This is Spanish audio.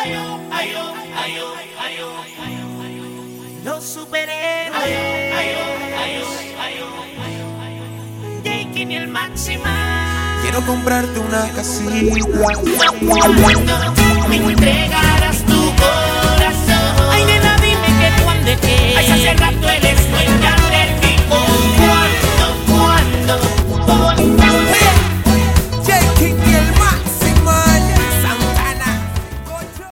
Los superhéroes, Jake y el Máxima. Quiero comprarte una casita.